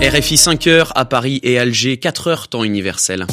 RFI 5h à Paris et Alger, 4h temps universel.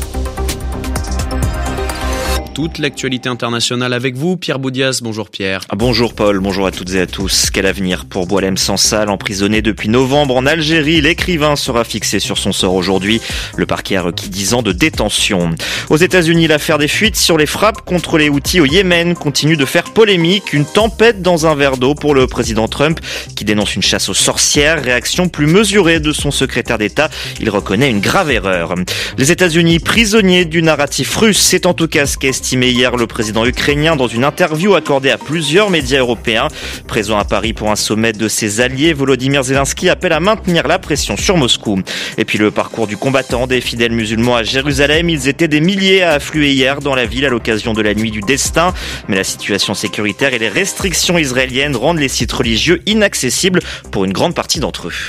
Toute l'actualité internationale avec vous, Pierre Boudias. Bonjour Pierre. Bonjour Paul, bonjour à toutes et à tous. Quel avenir pour Boualem Sansal, emprisonné depuis novembre en Algérie. L'écrivain sera fixé sur son sort aujourd'hui. Le parquet a requis 10 ans de détention. Aux États-Unis, l'affaire des fuites sur les frappes contre les Houthis au Yémen continue de faire polémique. Une tempête dans un verre d'eau pour le président Trump qui dénonce une chasse aux sorcières. Réaction plus mesurée de son secrétaire d'État. Il reconnaît une grave erreur. Les États-Unis prisonniers du narratif russe, c'est en tout cas ce qu'est estimé hier le président ukrainien dans une interview accordée à plusieurs médias européens. Présent à Paris pour un sommet de ses alliés, Volodymyr Zelensky appelle à maintenir la pression sur Moscou. Et puis le parcours du combattant des fidèles musulmans à Jérusalem. Ils étaient des milliers à affluer hier dans la ville à l'occasion de la nuit du destin. Mais la situation sécuritaire et les restrictions israéliennes rendent les sites religieux inaccessibles pour une grande partie d'entre eux.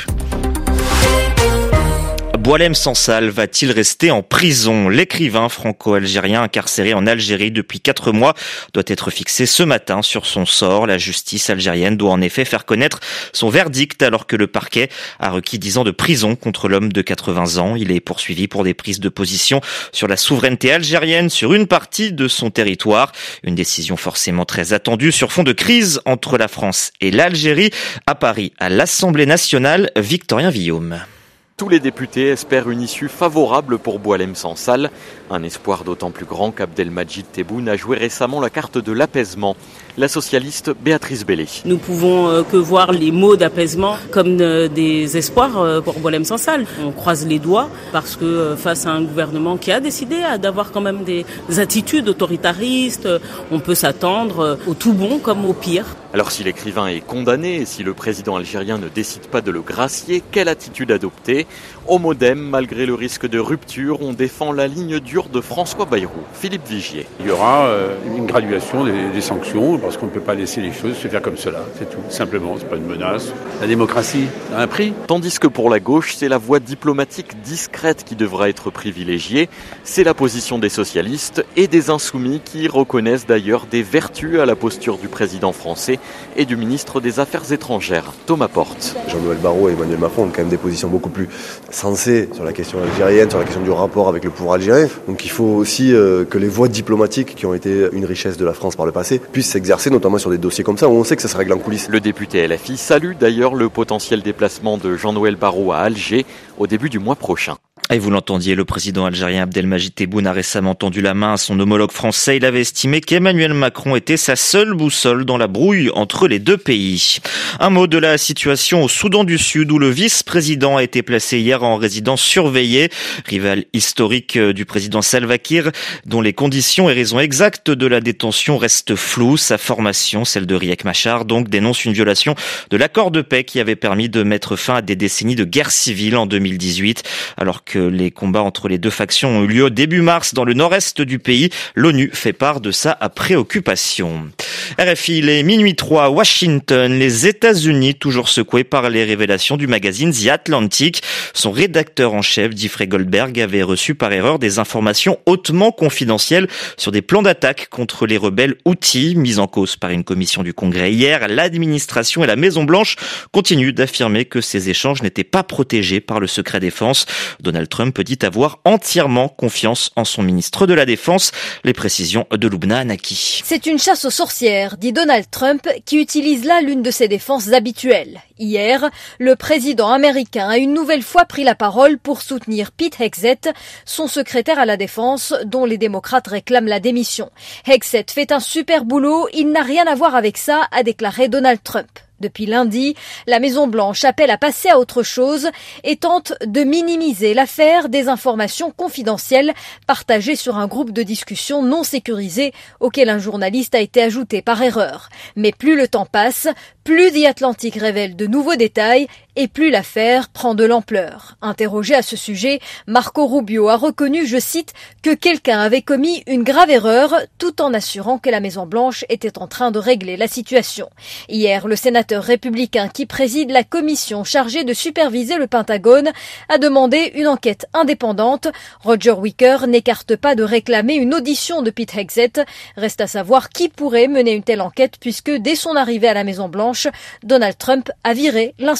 Boualem Sansal va-t-il rester en prison ? L'écrivain franco-algérien incarcéré en Algérie depuis 4 mois doit être fixé ce matin sur son sort. La justice algérienne doit en effet faire connaître son verdict alors que le parquet a requis 10 ans de prison contre l'homme de 80 ans. Il est poursuivi pour des prises de position sur la souveraineté algérienne sur une partie de son territoire. Une décision forcément très attendue sur fond de crise entre la France et l'Algérie. À Paris, à l'Assemblée nationale, Victorien Villaume. Tous les députés espèrent une issue favorable pour Boualem Sansal. Un espoir d'autant plus grand qu'Abdelmajid Tebboune a joué récemment la carte de l'apaisement. La socialiste Béatrice Bellé. Nous pouvons que voir les mots d'apaisement comme des espoirs pour Boualem Sansal. On croise les doigts parce que face à un gouvernement qui a décidé d'avoir quand même des attitudes autoritaristes, on peut s'attendre au tout bon comme au pire. Alors si l'écrivain est condamné et si le président algérien ne décide pas de le gracier, quelle attitude adopter ? Au Modem, malgré le risque de rupture, on défend la ligne dure de François Bayrou. Philippe Vigier. Il y aura une graduation des sanctions parce qu'on ne peut pas laisser les choses se faire comme cela. C'est tout, simplement, c'est pas une menace. La démocratie a un prix. Tandis que pour la gauche, c'est la voie diplomatique discrète qui devra être privilégiée. C'est la position des socialistes et des insoumis qui reconnaissent d'ailleurs des vertus à la posture du président français et du ministre des Affaires étrangères, Thomas Porte. Jean-Noël Barrot et Emmanuel Macron ont quand même des positions beaucoup plus sensées sur la question algérienne, sur la question du rapport avec le pouvoir algérien. Donc il faut aussi que les voies diplomatiques qui ont été une richesse de la France par le passé puissent s'exercer, notamment sur des dossiers comme ça où on sait que ça se règle en coulisses. Le député LFI salue d'ailleurs le potentiel déplacement de Jean-Noël Barrot à Alger au début du mois prochain. Et vous l'entendiez, le président algérien Abdelmajid Tebboune a récemment tendu la main à son homologue français. Il avait estimé qu'Emmanuel Macron était sa seule boussole dans la brouille entre les deux pays. Un mot de la situation au Soudan du Sud où le vice-président a été placé hier en résidence surveillée. Rival historique du président Salva Kiir, dont les conditions et raisons exactes de la détention restent floues. Sa formation, celle de Riek Machar, donc dénonce une violation de l'accord de paix qui avait permis de mettre fin à des décennies de guerre civile en 2018. Alors que les combats entre les deux factions ont eu lieu début mars dans le nord-est du pays, l'ONU fait part de sa préoccupation. RFI, il est minuit 3 à Washington. Les États-Unis, toujours secoués par les révélations du magazine The Atlantic. Son rédacteur en chef, Jeffrey Goldberg, avait reçu par erreur des informations hautement confidentielles sur des plans d'attaque contre les rebelles Houthis, mis en cause par une commission du Congrès hier. L'administration et la Maison-Blanche continuent d'affirmer que ces échanges n'étaient pas protégés par le secret défense. Donald Trump dit avoir entièrement confiance en son ministre de la Défense. Les précisions de Loubna Anaki. C'est une chasse aux sorcières, dit Donald Trump, qui utilise là l'une de ses défenses habituelles. Hier, le président américain a une nouvelle fois pris la parole pour soutenir Pete Hegseth, son secrétaire à la Défense, dont les démocrates réclament la démission. Hegseth fait un super boulot, il n'a rien à voir avec ça, a déclaré Donald Trump. Depuis lundi, la Maison-Blanche appelle à passer à autre chose et tente de minimiser l'affaire des informations confidentielles partagées sur un groupe de discussion non sécurisé auquel un journaliste a été ajouté par erreur. Mais plus le temps passe, plus The Atlantic révèle de nouveaux détails et plus l'affaire prend de l'ampleur. Interrogé à ce sujet, Marco Rubio a reconnu, je cite, que quelqu'un avait commis une grave erreur tout en assurant que la Maison-Blanche était en train de régler la situation. Hier, le sénateur républicain qui préside la commission chargée de superviser le Pentagone a demandé une enquête indépendante. Roger Wicker n'écarte pas de réclamer une audition de Pete Hegseth. Reste à savoir qui pourrait mener une telle enquête puisque dès son arrivée à la Maison-Blanche, Donald Trump a viré l'inspecteur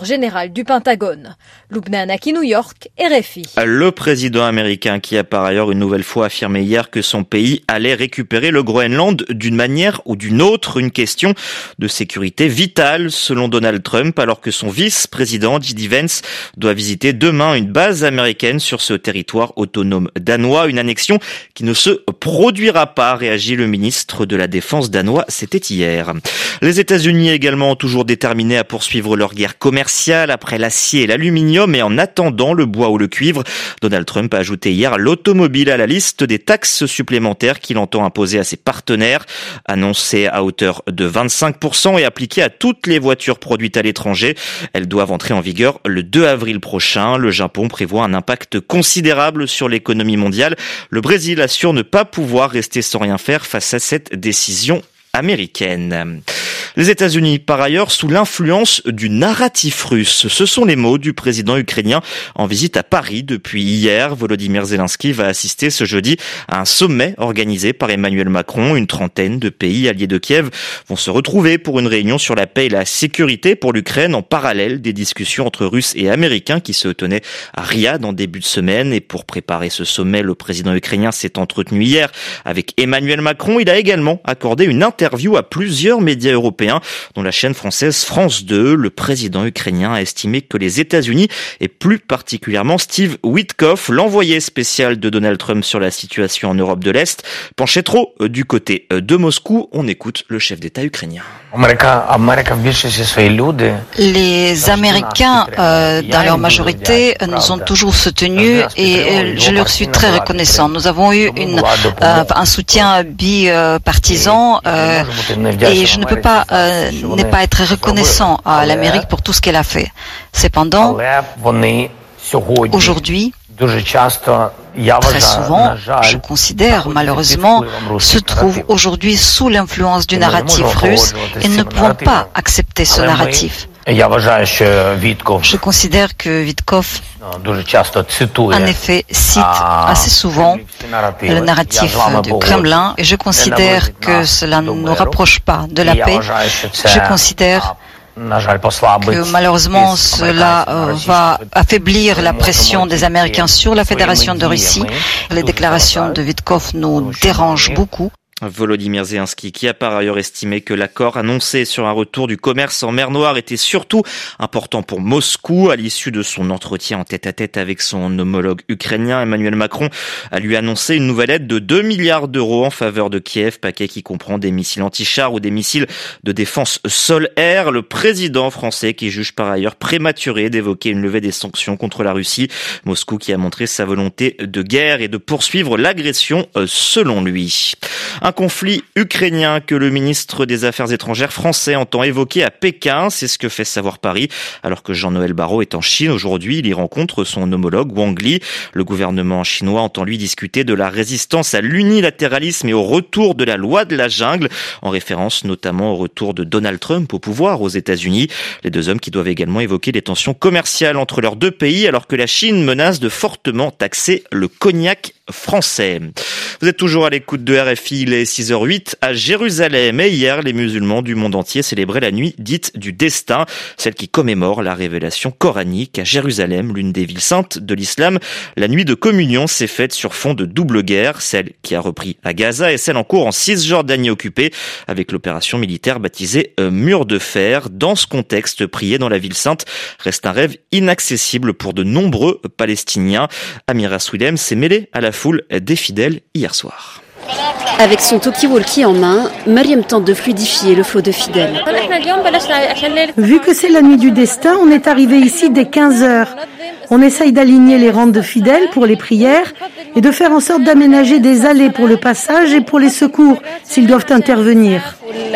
l'état-major général du Pentagone. Lubna Anaki, New York, RFI. Le président américain qui a par ailleurs une nouvelle fois affirmé hier que son pays allait récupérer le Groenland d'une manière ou d'une autre, une question de sécurité vitale selon Donald Trump, alors que son vice-président J.D. Vance doit visiter demain une base américaine sur ce territoire autonome danois, une annexion qui ne se produira pas, réagit le ministre de la Défense danois, c'était hier. Les États-Unis également ont toujours déterminés à poursuivre leur guerre commerciale après l'acier et l'aluminium et en attendant le bois ou le cuivre. Donald Trump a ajouté hier l'automobile à la liste des taxes supplémentaires qu'il entend imposer à ses partenaires, annoncées à hauteur de 25% et appliquées à toutes les voitures produites à l'étranger. Elles doivent entrer en vigueur le 2 avril prochain. Le Japon prévoit un impact considérable sur l'économie mondiale. Le Brésil assure ne pas pouvoir rester sans rien faire face à cette décision américaine. Les États-Unis, par ailleurs, sous l'influence du narratif russe. Ce sont les mots du président ukrainien en visite à Paris depuis hier. Volodymyr Zelensky va assister ce jeudi à un sommet organisé par Emmanuel Macron. Une trentaine de pays alliés de Kiev vont se retrouver pour une réunion sur la paix et la sécurité pour l'Ukraine en parallèle des discussions entre Russes et Américains qui se tenaient à Riyad en début de semaine. Et pour préparer ce sommet, le président ukrainien s'est entretenu hier avec Emmanuel Macron. Il a également accordé une interview à plusieurs médias européens, dont la chaîne française France 2. Le président ukrainien a estimé que les États-Unis, et plus particulièrement Steve Witkoff, l'envoyé spécial de Donald Trump sur la situation en Europe de l'Est, penchait trop du côté de Moscou. On écoute le chef d'État ukrainien. Les Américains, dans leur majorité, nous ont toujours soutenus et je leur suis très reconnaissant. Nous avons eu un soutien bipartisan et je ne peux pas ne pas être reconnaissant à l'Amérique pour tout ce qu'elle a fait. Cependant, aujourd'hui, très souvent, je considère malheureusement, se trouvent aujourd'hui sous l'influence du narratif russe et ne pouvons pas accepter ce narratif. Je considère que Witkoff, en effet, cite assez souvent le narratif du Kremlin et je considère que cela ne nous rapproche pas de la paix. Je considère que malheureusement cela va affaiblir la pression des Américains sur la Fédération de Russie. Les déclarations de Witkoff nous dérangent beaucoup. Volodymyr Zelensky, qui a par ailleurs estimé que l'accord annoncé sur un retour du commerce en mer Noire était surtout important pour Moscou. À l'issue de son entretien en tête-à-tête avec son homologue ukrainien, Emmanuel Macron a lui annoncé une nouvelle aide de 2 milliards d'euros en faveur de Kiev, paquet qui comprend des missiles anti-chars ou des missiles de défense sol-air. Le président français qui juge par ailleurs prématuré d'évoquer une levée des sanctions contre la Russie. Moscou qui a montré sa volonté de guerre et de poursuivre l'agression selon lui. Un conflit ukrainien que le ministre des Affaires étrangères français entend évoquer à Pékin, c'est ce que fait savoir Paris, alors que Jean-Noël Barrot est en Chine aujourd'hui. Il y rencontre son homologue Wang Li. Le gouvernement chinois entend lui discuter de la résistance à l'unilatéralisme et au retour de la loi de la jungle, en référence notamment au retour de Donald Trump au pouvoir aux États-Unis. Les deux hommes qui doivent également évoquer les tensions commerciales entre leurs deux pays, alors que la Chine menace de fortement taxer le cognac français. Vous êtes toujours à l'écoute de RFI, il est 6h08 à Jérusalem. Et hier, les musulmans du monde entier célébraient la nuit dite du destin, celle qui commémore la révélation coranique à Jérusalem, l'une des villes saintes de l'islam. La nuit de communion s'est faite sur fond de double guerre, celle qui a repris à Gaza et celle en cours en Cisjordanie occupée, avec l'opération militaire baptisée Mur de Fer. Dans ce contexte, prier dans la ville sainte reste un rêve inaccessible pour de nombreux Palestiniens. Amira Swilem s'est mêlée à la foule des fidèles hier soir. Avec son talkie-walkie en main, Mariam tente de fluidifier le flot de fidèles. Vu que c'est la nuit du destin, on est arrivé ici dès 15h. On essaye d'aligner les rangs de fidèles pour les prières et de faire en sorte d'aménager des allées pour le passage et pour les secours s'ils doivent intervenir.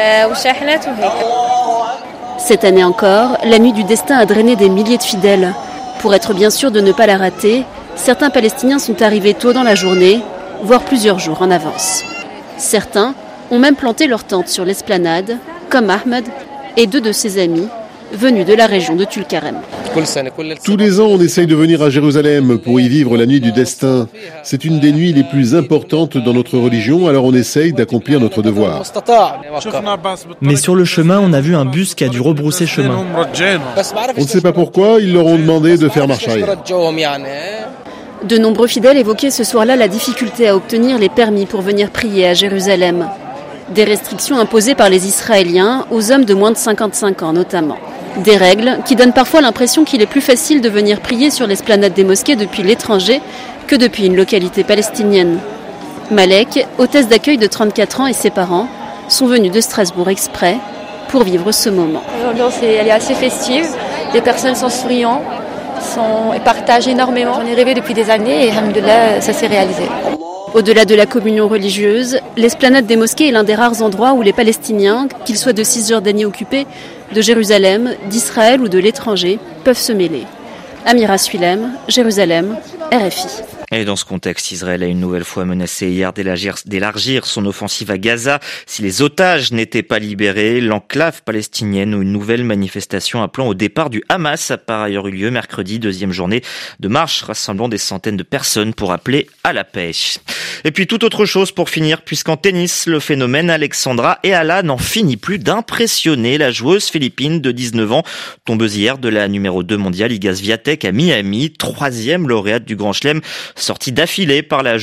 Cette année encore, la nuit du destin a drainé des milliers de fidèles. Pour être bien sûr de ne pas la rater, certains Palestiniens sont arrivés tôt dans la journée, voire plusieurs jours en avance. Certains ont même planté leur tente sur l'esplanade, comme Ahmed et deux de ses amis, venus de la région de Tulkarem. Tous les ans, on essaye de venir à Jérusalem pour y vivre la nuit du destin. C'est une des nuits les plus importantes dans notre religion, alors on essaye d'accomplir notre devoir. Mais sur le chemin, on a vu un bus qui a dû rebrousser chemin. On ne sait pas pourquoi, ils leur ont demandé de faire marche arrière. De nombreux fidèles évoquaient ce soir-là la difficulté à obtenir les permis pour venir prier à Jérusalem. Des restrictions imposées par les Israéliens aux hommes de moins de 55 ans notamment. Des règles qui donnent parfois l'impression qu'il est plus facile de venir prier sur l'esplanade des mosquées depuis l'étranger que depuis une localité palestinienne. Malek, hôtesse d'accueil de 34 ans et ses parents, sont venus de Strasbourg exprès pour vivre ce moment. L'ambiance elle est assez festive, les personnes sont souriantes, et partagent énormément. J'en ai rêvé depuis des années et alhamdoulilah, ça s'est réalisé. Au-delà de la communion religieuse, l'esplanade des mosquées est l'un des rares endroits où les Palestiniens, qu'ils soient de Cisjordanie occupée, de Jérusalem, d'Israël ou de l'étranger, peuvent se mêler. Amira Suilem, Jérusalem, RFI. Et dans ce contexte, Israël a une nouvelle fois menacé hier d'élargir son offensive à Gaza. Si les otages n'étaient pas libérés, l'enclave palestinienne ou une nouvelle manifestation appelant au départ du Hamas a par ailleurs eu lieu mercredi, deuxième journée de marche rassemblant des centaines de personnes pour appeler à la paix. Et puis toute autre chose pour finir, puisqu'en tennis, le phénomène Alexandra Eala n'en finit plus d'impressionner. La joueuse philippine de 19 ans, tombeuse hier de la numéro 2 mondiale, Iga Swiatek à Miami, troisième lauréate du Grand Chelem, sortie d'affilée par la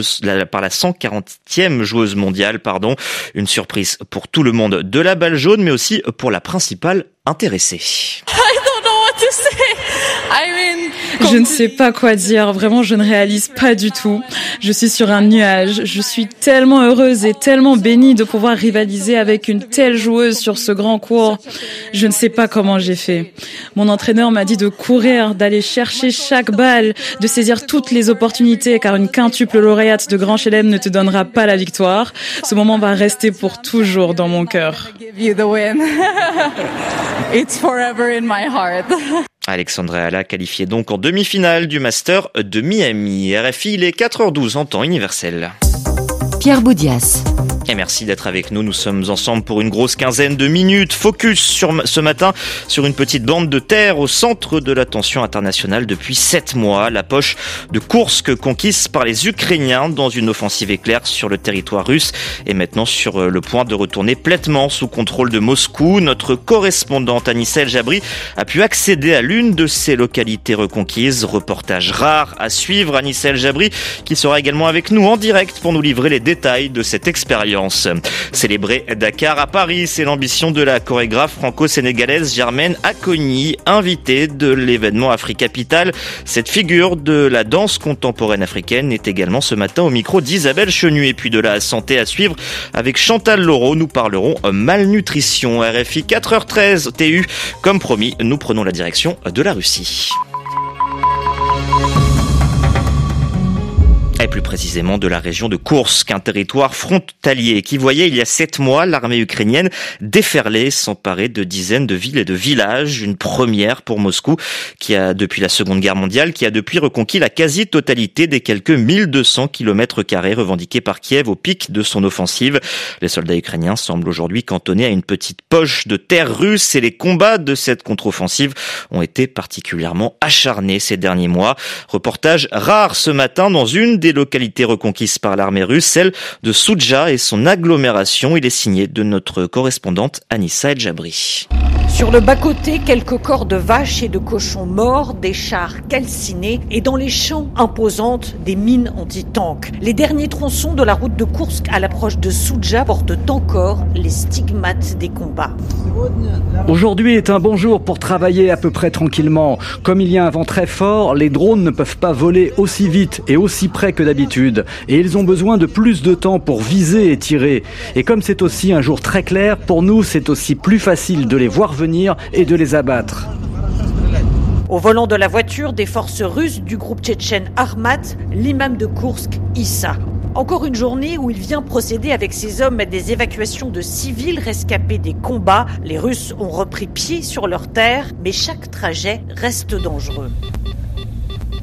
140e joueuse mondiale, Une surprise pour tout le monde de la balle jaune, mais aussi pour la principale intéressée. Je ne sais pas quoi dire, vraiment je ne réalise pas du tout. Je suis sur un nuage, je suis tellement heureuse et tellement bénie de pouvoir rivaliser avec une telle joueuse sur ce grand court. Je ne sais pas comment j'ai fait. Mon entraîneur m'a dit de courir, d'aller chercher chaque balle, de saisir toutes les opportunités car une quintuple lauréate de Grand Chelem ne te donnera pas la victoire. Ce moment va rester pour toujours dans mon cœur. It's forever in my heart. Alexandra Eala qualifiée donc en demi-finale du Master de Miami. RFI, il est 4h12 en temps universel. Pierre Boudias. Et merci d'être avec nous. Nous sommes ensemble pour une grosse quinzaine de minutes. Focus ce matin sur une petite bande de terre au centre de l'attention internationale depuis 7 mois. La poche de Koursk conquise par les Ukrainiens dans une offensive éclair sur le territoire russe est maintenant sur le point de retourner pleinement sous contrôle de Moscou. Notre correspondante Anissa El Jabri a pu accéder à l'une de ces localités reconquises. Reportage rare à suivre. Anissa El Jabri qui sera également avec nous en direct pour nous livrer les détails de cette expérience. Célébrer Dakar à Paris, c'est l'ambition de la chorégraphe franco-sénégalaise Germaine Acogny, invitée de l'événement Africapital. Cette figure de la danse contemporaine africaine est également ce matin au micro d'Isabelle Chenu. Et puis de la santé à suivre avec Chantal Laureau, nous parlerons malnutrition. RFI 4h13 TU, comme promis, nous prenons la direction de la Russie. Et plus précisément de la région de Koursk, un territoire frontalier qui voyait il y a 7 mois l'armée ukrainienne déferler, s'emparer de dizaines de villes et de villages. Une première pour Moscou, qui a depuis la Seconde Guerre mondiale, qui a depuis reconquis la quasi-totalité des quelques 1200 km² revendiqués par Kiev au pic de son offensive. Les soldats ukrainiens semblent aujourd'hui cantonnés à une petite poche de terre russe et les combats de cette contre-offensive ont été particulièrement acharnés ces derniers mois. Reportage rare ce matin dans une des localités reconquises par l'armée russe, celle de Soudja et son agglomération. Il est signé de notre correspondante Anissa El Jabri. Sur le bas-côté, quelques corps de vaches et de cochons morts, des chars calcinés et dans les champs imposantes, des mines anti-tanks. Les derniers tronçons de la route de Koursk à l'approche de Soudja portent encore les stigmates des combats. Aujourd'hui est un bon jour pour travailler à peu près tranquillement. Comme il y a un vent très fort, les drones ne peuvent pas voler aussi vite et aussi près que d'habitude. Et ils ont besoin de plus de temps pour viser et tirer. Et comme c'est aussi un jour très clair, pour nous c'est aussi plus facile de les voir venir et de les abattre. Au volant de la voiture des forces russes du groupe tchétchène Armat, l'imam de Koursk, Issa. Encore une journée où il vient procéder avec ses hommes à des évacuations de civils rescapés des combats. Les Russes ont repris pied sur leur terre, mais chaque trajet reste dangereux.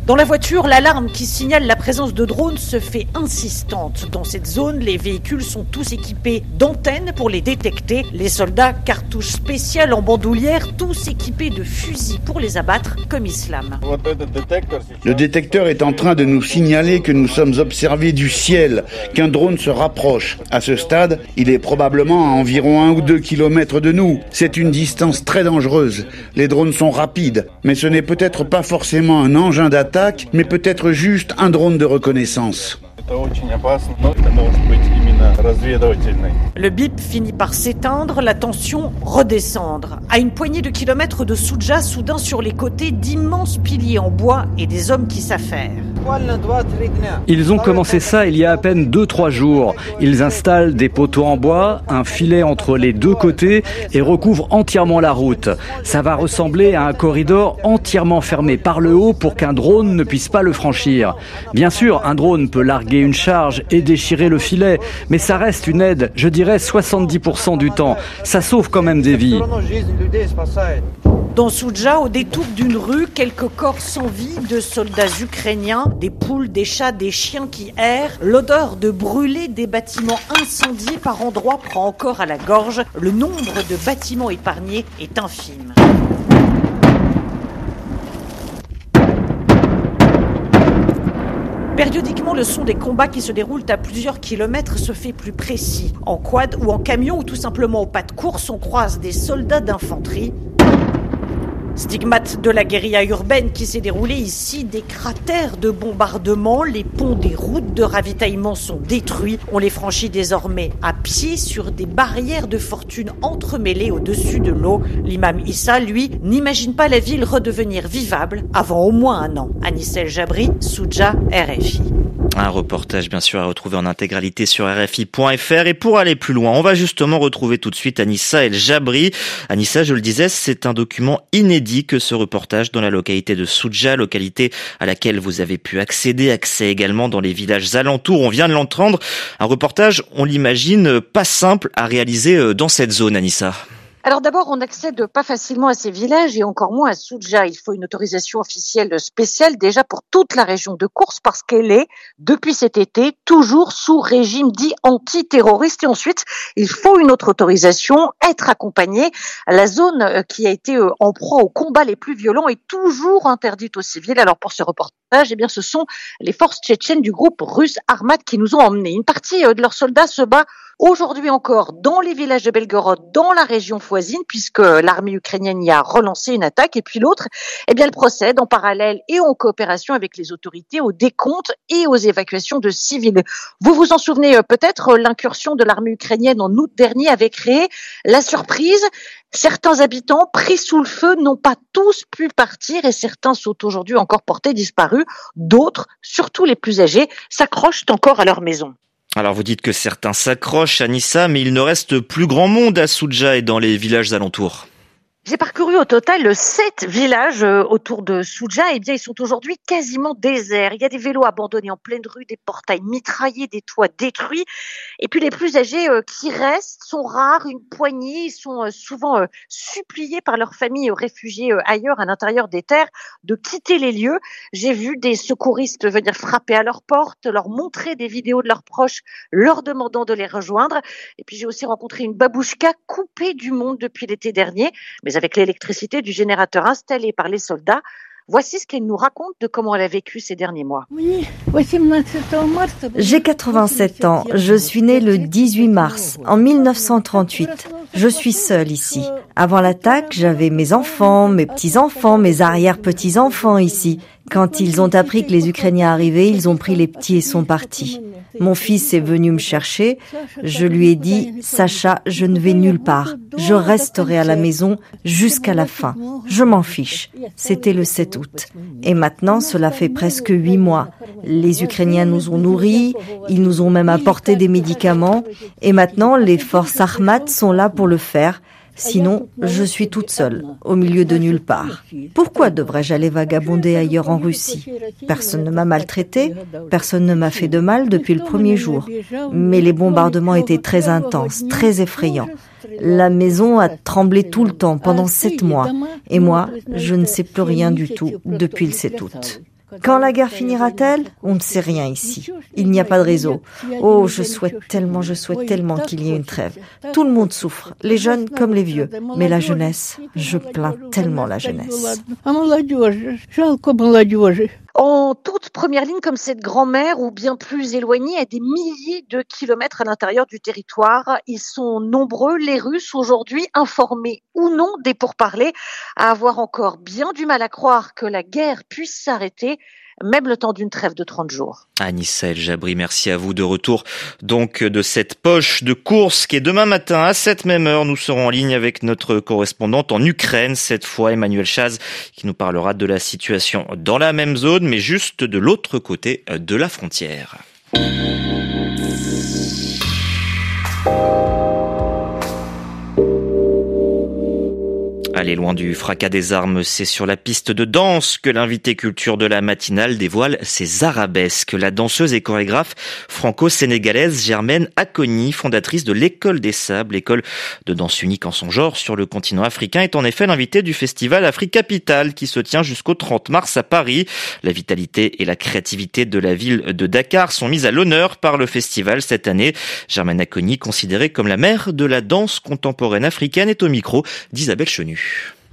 Dans la voiture, l'alarme qui signale la présence de drones se fait insistante. Dans cette zone, les véhicules sont tous équipés d'antennes pour les détecter. Les soldats, cartouches spéciales en bandoulière, tous équipés de fusils pour les abattre, comme Islam. Le détecteur est en train de nous signaler que nous sommes observés du ciel, qu'un drone se rapproche. À ce stade, il est probablement à environ 1 ou 2 kilomètres de nous. C'est une distance très dangereuse. Les drones sont rapides, mais ce n'est peut-être pas forcément un engin d'attaque, mais peut-être juste un drone de reconnaissance. Le bip finit par s'éteindre, la tension redescendre. À une poignée de kilomètres de Soudja, soudain sur les côtés, d'immenses piliers en bois et des hommes qui s'affairent. Ils ont commencé ça il y a à peine 2-3 jours. Ils installent des poteaux en bois, un filet entre les deux côtés et recouvrent entièrement la route. Ça va ressembler à un corridor entièrement fermé par le haut pour qu'un drone ne puisse pas le franchir. Bien sûr, un drone peut larguer une charge et déchirer le filet, mais ça reste une aide, je dirais 70% du temps. Ça sauve quand même des vies. Dans Soudja, au détour d'une rue, quelques corps sans vie de soldats ukrainiens, des poules, des chats, des chiens qui errent. L'odeur de brûler des bâtiments incendiés par endroits prend encore à la gorge. Le nombre de bâtiments épargnés est infime. Périodiquement, le son des combats qui se déroulent à plusieurs kilomètres se fait plus précis. En quad ou en camion ou tout simplement au pas de course, on croise des soldats d'infanterie. Stigmate de la guérilla urbaine qui s'est déroulée ici, des cratères de bombardement, les ponts des routes de ravitaillement sont détruits. On les franchit désormais à pied sur des barrières de fortune entremêlées au-dessus de l'eau. L'imam Issa, lui, n'imagine pas la ville redevenir vivable avant au moins 1 an. Anis El Jabri, Soudja, RFI. Un reportage bien sûr à retrouver en intégralité sur RFI.fr. Et pour aller plus loin, on va justement retrouver tout de suite Anissa El Jabri. Anissa, je le disais, c'est un document inédit que ce reportage dans la localité de Soudja, localité à laquelle vous avez pu accès également dans les villages alentours. On vient de l'entendre. Un reportage, on l'imagine, pas simple à réaliser dans cette zone, Anissa. Alors d'abord, on n'accède pas facilement à ces villages et encore moins à Soudja. Il faut une autorisation officielle spéciale déjà pour toute la région de Kours parce qu'elle est, depuis cet été, toujours sous régime dit antiterroriste. Et ensuite, il faut une autre autorisation, être accompagné. La zone qui a été en proie aux combats les plus violents est toujours interdite aux civils. Alors pour ce reportage, eh bien, ce sont les forces tchétchènes du groupe russe Armat qui nous ont emmenés. Une partie de leurs soldats se bat aujourd'hui encore dans les villages de Belgorod, dans la région voisine, puisque l'armée ukrainienne y a relancé une attaque. Et puis l'autre, eh bien, elle procède en parallèle et en coopération avec les autorités au décompte et aux évacuations de civils. Vous vous en souvenez peut-être, l'incursion de l'armée ukrainienne en août dernier avait créé la surprise. Certains habitants pris sous le feu n'ont pas tous pu partir et certains sont aujourd'hui encore portés disparus. D'autres, surtout les plus âgés, s'accrochent encore à leur maison. Alors vous dites que certains s'accrochent, Anissa, mais il ne reste plus grand monde à Soudja et dans les villages alentours. J'ai parcouru au total 7 villages autour de Soudja. Eh bien, ils sont aujourd'hui quasiment déserts. Il y a des vélos abandonnés en pleine rue, des portails mitraillés, des toits détruits. Et puis les plus âgés qui restent sont rares, une poignée. Ils sont souvent suppliés par leurs familles réfugiées ailleurs, à l'intérieur des terres, de quitter les lieux. J'ai vu des secouristes venir frapper à leur porte, leur montrer des vidéos de leurs proches, leur demandant de les rejoindre. Et puis j'ai aussi rencontré une babouchka coupée du monde depuis l'été dernier. Mais avec l'électricité du générateur installé par les soldats, voici ce qu'elle nous raconte de comment elle a vécu ces derniers mois. J'ai 87 ans. Je suis née le 18 mars, en 1938. Je suis seule ici. Avant l'attaque, j'avais mes enfants, mes petits-enfants, mes arrière-petits-enfants ici. Quand ils ont appris que les Ukrainiens arrivaient, ils ont pris les petits et sont partis. Mon fils est venu me chercher. Je lui ai dit, Sacha, je ne vais nulle part. Je resterai à la maison jusqu'à la fin. Je m'en fiche. C'était le 7 août. Et maintenant, cela fait presque 8 mois. Les Ukrainiens nous ont nourris, ils nous ont même apporté des médicaments. Et maintenant, les forces Armat sont là pour le faire. Sinon, je suis toute seule, au milieu de nulle part. Pourquoi devrais-je aller vagabonder ailleurs en Russie ? Personne ne m'a maltraité, personne ne m'a fait de mal depuis le premier jour. Mais les bombardements étaient très intenses, très effrayants. La maison a tremblé tout le temps pendant 7 mois. Et moi, je ne sais plus rien du tout depuis le 7 août. Quand la guerre finira-t-elle? On ne sait rien ici. Il n'y a pas de réseau. Oh, je souhaite tellement qu'il y ait une trêve. Tout le monde souffre, les jeunes comme les vieux. Mais la jeunesse, je plains tellement la jeunesse. En toute première ligne, comme cette grand-mère, ou bien plus éloignée, à des milliers de kilomètres à l'intérieur du territoire, ils sont nombreux, les Russes, aujourd'hui, informés ou non des pourparlers, à avoir encore bien du mal à croire que la guerre puisse s'arrêter, même le temps d'une trêve de 30 jours. Anissa El Jabri, merci à vous. De retour donc de cette poche de Koursk, et demain matin à cette même heure, nous serons en ligne avec notre correspondante en Ukraine, cette fois Emmanuel Chaz, qui nous parlera de la situation dans la même zone, mais juste de l'autre côté de la frontière. Allez, loin du fracas des armes, c'est sur la piste de danse que l'invité culture de la matinale dévoile ses arabesques. La danseuse et chorégraphe franco-sénégalaise Germaine Acogny, fondatrice de l'École des Sables, école de danse unique en son genre sur le continent africain, est en effet l'invitée du festival Africapital qui se tient jusqu'au 30 mars à Paris. La vitalité et la créativité de la ville de Dakar sont mises à l'honneur par le festival cette année. Germaine Acogny, considérée comme la mère de la danse contemporaine africaine, est au micro d'Isabelle Chenu.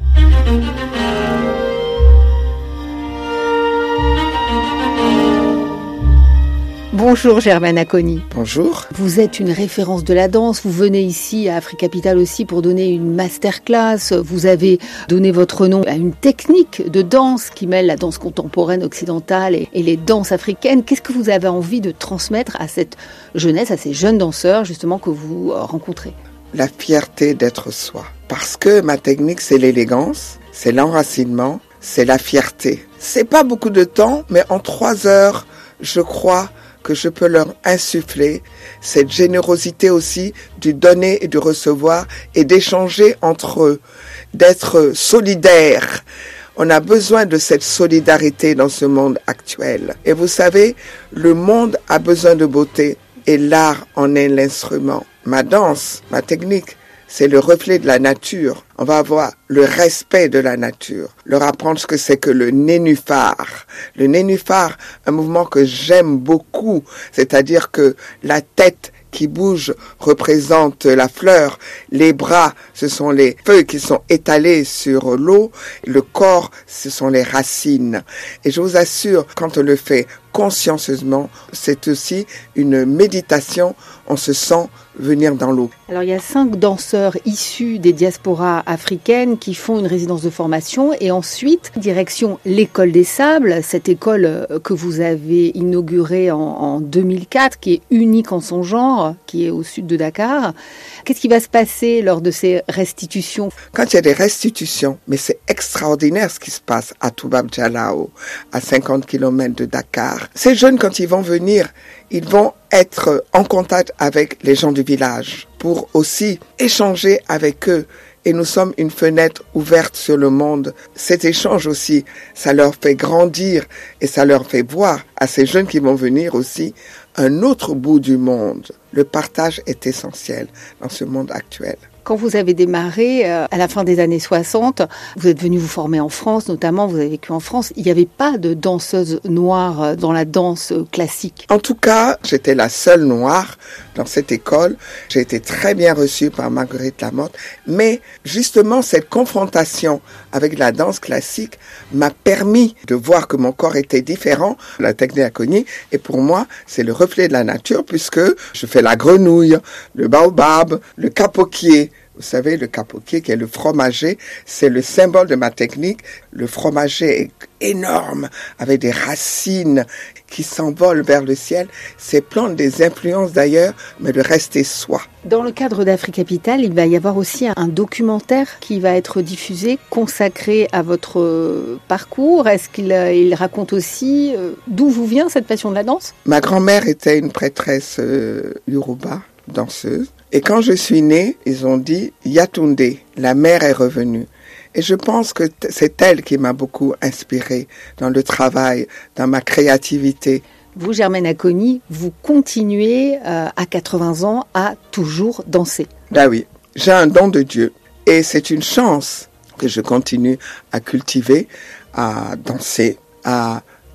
Bonjour Germaine Acogny. Bonjour. Vous êtes une référence de la danse. Vous venez ici à Africapital aussi pour donner une masterclass. Vous avez donné votre nom à une technique de danse qui mêle la danse contemporaine occidentale et les danses africaines. Qu'est-ce que vous avez envie de transmettre à cette jeunesse, à ces jeunes danseurs justement que vous rencontrez? La fierté d'être soi. Parce que ma technique, c'est l'élégance, c'est l'enracinement, c'est la fierté. C'est pas beaucoup de temps, mais en 3 heures, je crois que je peux leur insuffler cette générosité aussi du donner et du recevoir et d'échanger entre eux, d'être solidaires. On a besoin de cette solidarité dans ce monde actuel. Et vous savez, le monde a besoin de beauté et l'art en est l'instrument. Ma danse, ma technique, c'est le reflet de la nature. On va avoir le respect de la nature, leur apprendre ce que c'est que le nénuphar. Le nénuphar, un mouvement que j'aime beaucoup, c'est-à-dire que la tête qui bouge représente la fleur, les bras, ce sont les feuilles qui sont étalées sur l'eau, le corps, ce sont les racines. Et je vous assure, quand on le fait consciencieusement, c'est aussi une méditation, on se sent venir dans l'eau. Alors il y a 5 danseurs issus des diasporas africaines qui font une résidence de formation et ensuite direction l'École des Sables, cette école que vous avez inaugurée en 2004, qui est unique en son genre, qui est au sud de Dakar. Qu'est-ce qui va se passer lors de ces restitutions? Quand il y a des restitutions, mais c'est extraordinaire ce qui se passe à Toubab Djalao, à 50 km de Dakar. Ces jeunes, quand ils vont venir, ils vont être en contact avec les gens du village pour aussi échanger avec eux. Et nous sommes une fenêtre ouverte sur le monde. Cet échange aussi, ça leur fait grandir et ça leur fait voir à ces jeunes qui vont venir aussi un autre bout du monde. Le partage est essentiel dans ce monde actuel. Quand vous avez démarré à la fin des années 60, vous êtes venu vous former en France, notamment, vous avez vécu en France. Il n'y avait pas de danseuse noire dans la danse classique. En tout cas, j'étais la seule noire dans cette école. J'ai été très bien reçue par Marguerite Lamotte. Mais justement, cette confrontation avec la danse classique m'a permis de voir que mon corps était différent. La technique Acogny, et pour moi, c'est le reflet de la nature puisque je fais la grenouille, le baobab, le capoquier. Vous savez, le capoquier qui est le fromager, c'est le symbole de ma technique. Le fromager est énorme, avec des racines qui s'envolent vers le ciel. Ces plantes, des influences d'ailleurs, mais de rester soi. Dans le cadre d'Africapital, il va y avoir aussi un documentaire qui va être diffusé, consacré à votre parcours. Est-ce qu'il raconte aussi d'où vous vient cette passion de la danse? Ma grand-mère était une prêtresse Yoruba, danseuse. Et quand je suis née, ils ont dit « Yatunde, la mère est revenue ». Et je pense que c'est elle qui m'a beaucoup inspirée dans le travail, dans ma créativité. Vous, Germaine Acogny, vous continuez à 80 ans à toujours danser. Ben oui, j'ai un don de Dieu. Et c'est une chance que je continue à cultiver, à danser, à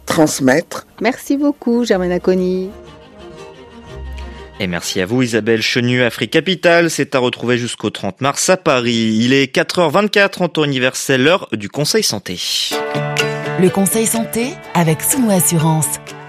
transmettre. Merci beaucoup, Germaine Acconi. Et merci à vous Isabelle Chenu. Afrique Capitale, c'est à retrouver jusqu'au 30 mars à Paris. Il est 4h24 en temps universel, l'heure du Conseil Santé. Le Conseil Santé avec Sounou Assurance.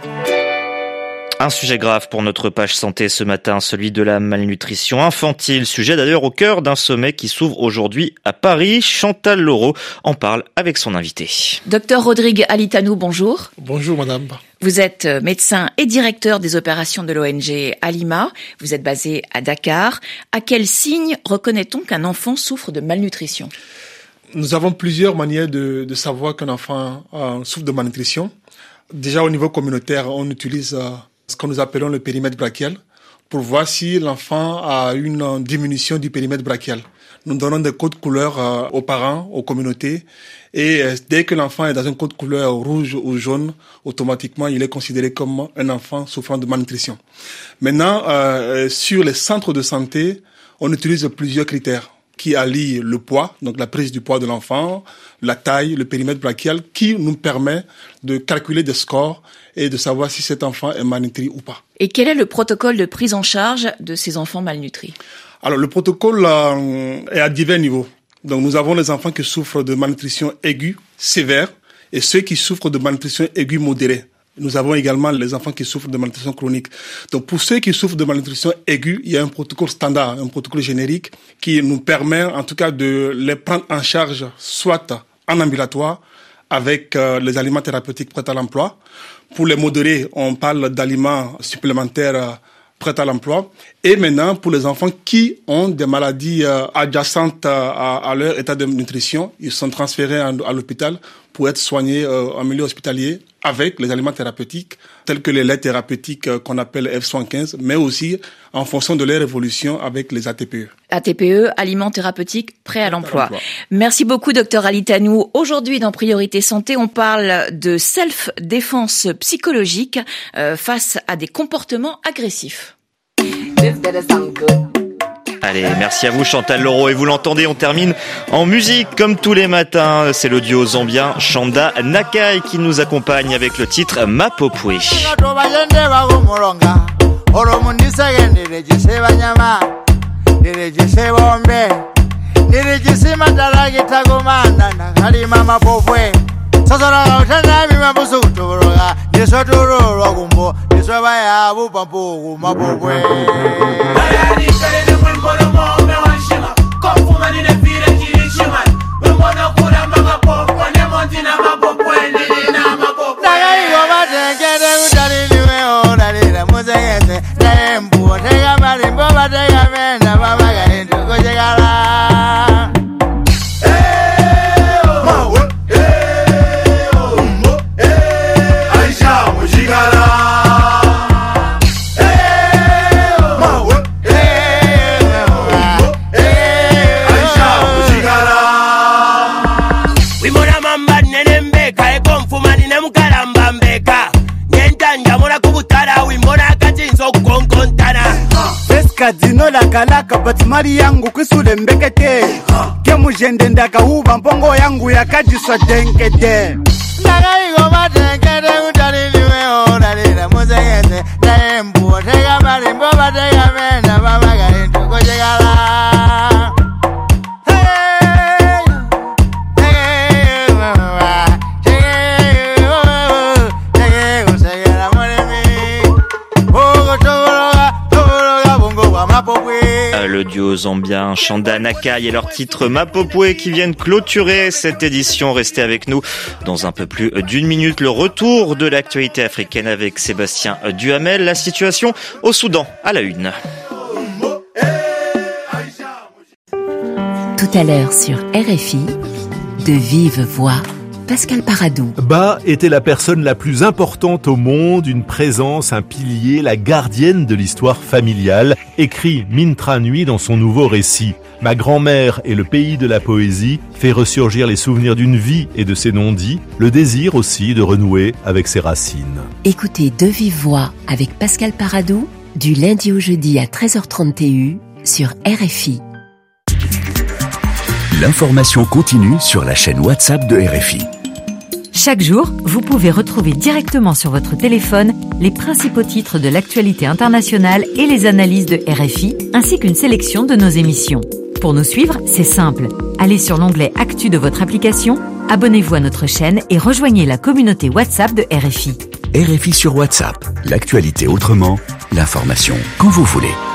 Un sujet grave pour notre page santé ce matin, celui de la malnutrition infantile. Sujet d'ailleurs au cœur d'un sommet qui s'ouvre aujourd'hui à Paris. Chantal Laureau en parle avec son invité. Docteur Rodrigue Alitanou, bonjour. Bonjour madame. Vous êtes médecin et directeur des opérations de l'ONG Alima. Vous êtes basé à Dakar. À quels signes reconnaît-on qu'un enfant souffre de malnutrition ? Nous avons plusieurs manières de savoir qu'un enfant souffre de malnutrition. Déjà au niveau communautaire, on utilise ce que nous appelons le périmètre brachial pour voir si l'enfant a une diminution du périmètre brachial. Nous donnons des codes couleurs aux parents, aux communautés, et dès que l'enfant est dans un code couleur rouge ou jaune, automatiquement il est considéré comme un enfant souffrant de malnutrition. Maintenant, sur les centres de santé, on utilise plusieurs critères qui allient le poids, donc la prise du poids de l'enfant, la taille, le périmètre brachial, qui nous permet de calculer des scores et de savoir si cet enfant est malnutri ou pas. Et quel est le protocole de prise en charge de ces enfants malnutris ? Alors, le protocole est à divers niveaux. Donc, nous avons les enfants qui souffrent de malnutrition aiguë, sévère, et ceux qui souffrent de malnutrition aiguë modérée. Nous avons également les enfants qui souffrent de malnutrition chronique. Donc, pour ceux qui souffrent de malnutrition aiguë, il y a un protocole standard, un protocole générique qui nous permet, en tout cas, de les prendre en charge, soit en ambulatoire, avec les aliments thérapeutiques prêts à l'emploi. Pour les modérés, on parle d'aliments supplémentaires prêts à l'emploi. Et maintenant, pour les enfants qui ont des maladies adjacentes à leur état de nutrition, ils sont transférés à l'hôpital pour être soignés en milieu hospitalier avec les aliments thérapeutiques, tels que les laits thérapeutiques qu'on appelle F75, mais aussi en fonction de leur évolution avec les ATPE. ATPE, aliments thérapeutiques prêts à l'emploi. Merci beaucoup, docteur Alitanou. Aujourd'hui, dans Priorité Santé, on parle de self-défense psychologique face à des comportements agressifs. Allez, merci à vous Chantal Laureau. Et vous l'entendez, on termine en musique comme tous les matins. C'est le duo zambien Chanda Nakai qui nous accompagne avec le titre Mapopwe. Sasara utana mi mabusu tuboroga nisotoro gumbo niswa ya bupampu mapopwe ayani kale ne mbono mo me wanshima kofuma ni ne fire kirishima mbono kula mapopwe ne montina mapopwe ni na mapopwe dai yo batengede utali niwe oralira muzeyese nembu tega mali mboba tega menda baba gaendo kojegala Kadino la kalaka batimari yangu kwisule mbekete kemujende ndakauba mpongo yangu yakajiswa denkete ndakaigo batenkete utaliliwe oralila muzeyese naembu tega malimbo batega menda babagalintu kojegala Le duo zambien Chanda Nakai et leur titre Mapopwe qui viennent clôturer cette édition. Restez avec nous dans un peu plus d'une minute. Le retour de l'actualité africaine avec Sébastien Duhamel. La situation au Soudan à la une. Tout à l'heure sur RFI, de vive voix, Pascal Paradou. Ba était la personne la plus importante au monde, une présence, un pilier, la gardienne de l'histoire familiale, écrit Mintra Nui dans son nouveau récit. Ma grand-mère et le pays de la poésie fait ressurgir les souvenirs d'une vie et de ses non-dits, le désir aussi de renouer avec ses racines. Écoutez De vive voix avec Pascal Paradou, du lundi au jeudi à 13h30 TU sur RFI. L'information continue sur la chaîne WhatsApp de RFI. Chaque jour, vous pouvez retrouver directement sur votre téléphone les principaux titres de l'actualité internationale et les analyses de RFI, ainsi qu'une sélection de nos émissions. Pour nous suivre, c'est simple. Allez sur l'onglet Actu de votre application, abonnez-vous à notre chaîne et rejoignez la communauté WhatsApp de RFI. RFI sur WhatsApp, l'actualité autrement, l'information quand vous voulez.